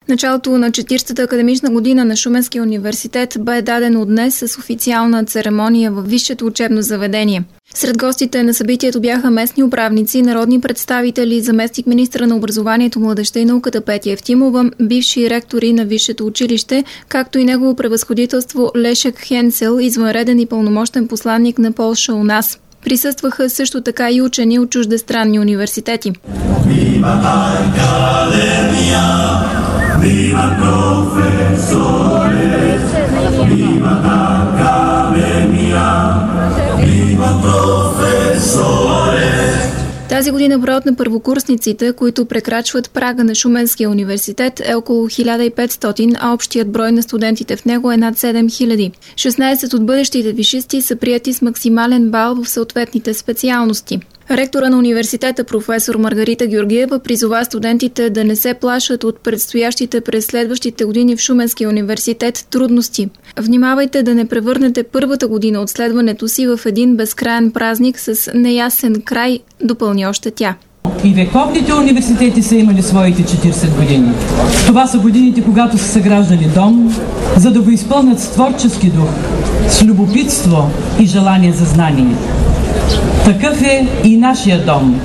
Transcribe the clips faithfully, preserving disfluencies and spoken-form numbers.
Началото на четиридесетата академична година на Шуменския университет бе дадено днес с официална церемония във висшето учебно заведение. Сред гостите на събитието бяха местни управници, народни представители, заместник-министъра на образованието, младежта и науката Петя Евтимова, бивши ректори на висшето училище, както и негово превъзходителство Лешек Хенцел, извънреден и пълномощен посланник на Полша у нас. Присъстваха също така и учени от чуждестранни университети. Тази година броят на първокурсниците, които прекрачват прага на Шуменския университет, е около хиляда и петстотин, а общият брой на студентите в него е над седем хиляди. шестнадесет от бъдещите висшисти са приети с максимален бал в съответните специалности. Ректора на университета професор Маргарита Георгиева призова студентите да не се плашат от предстоящите през следващите години в Шуменския университет трудности. Внимавайте да не превърнете първата година от следването си в един безкрайен празник с неясен край, допълни още тя. И вековните университети са имали своите четиридесет години. Това са годините, когато са съграждали дом, за да го изпълнят с творчески дух, с любопитство и желание за знание. Такъв е и нашия дом,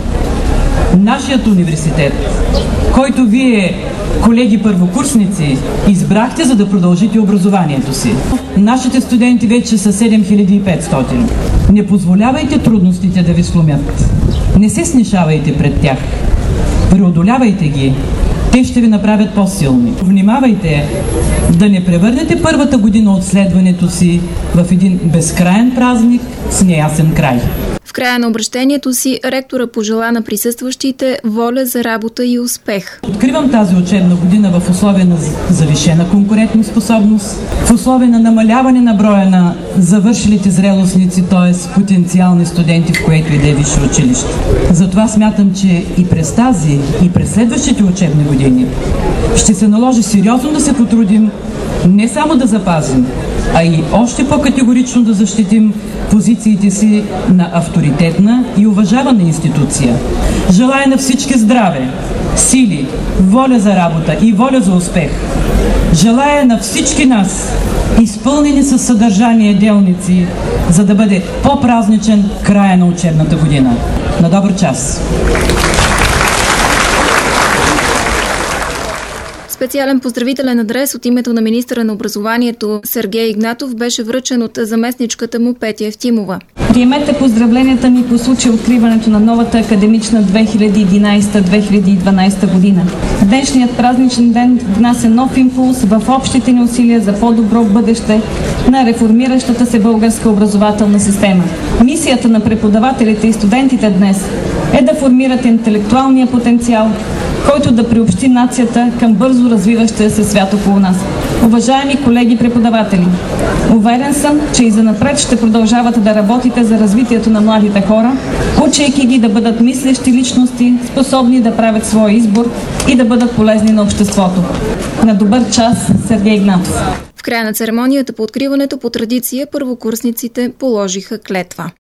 нашият университет, който вие, колеги първокурсници, избрахте, за да продължите образованието си. Нашите студенти вече са седем хиляди и петстотин. Не позволявайте трудностите да ви сломят. Не се снишавайте пред тях. Преодолявайте ги. Те ще ви направят по-силни. Внимавайте да не превърнете първата година от следването си в един безкрайен празник с неясен край. В края на обръщението си ректора пожела на присъстващите воля за работа и успех. Откривам тази учебна година в условия на завишена конкурентоспособност, в условия на намаляване на броя на завършилите зрелостници, т.е. потенциални студенти, в което и да е висше училище. Затова смятам, че и през тази, и през следващите учебни години ще се наложи сериозно да се потрудим не само да запазим, а и още по-категорично да защитим позициите си на авторитетна и уважавана институция. Желая на всички здраве, сили, воля за работа и воля за успех. Желая на всички нас изпълнени със съдържание делници, за да бъде по-празничен края на учебната година. На добър час! Специален поздравителен адрес от името на министъра на образованието Сергей Игнатов беше връчен от заместничката му Петя Евтимова. Приемете поздравленията ми по случай откриването на новата академична две хиляди и единадесета - две хиляди и дванадесета година. Днешният празничен ден внася нов импулс в общите ни усилия за по-добро бъдеще на реформиращата се българска образователна система. Мисията на преподавателите и студентите днес е да формират интелектуалния потенциал, който да приобщи нацията към бързо развиващия се свят около нас. Уважаеми колеги преподаватели, уверен съм, че и занапред ще продължавате да работите за развитието на младите хора, учейки ги да бъдат мислещи личности, способни да правят своя избор и да бъдат полезни на обществото. На добър час, Сергей Игнатов. В края на церемонията по откриването по традиция първокурсниците положиха клетва.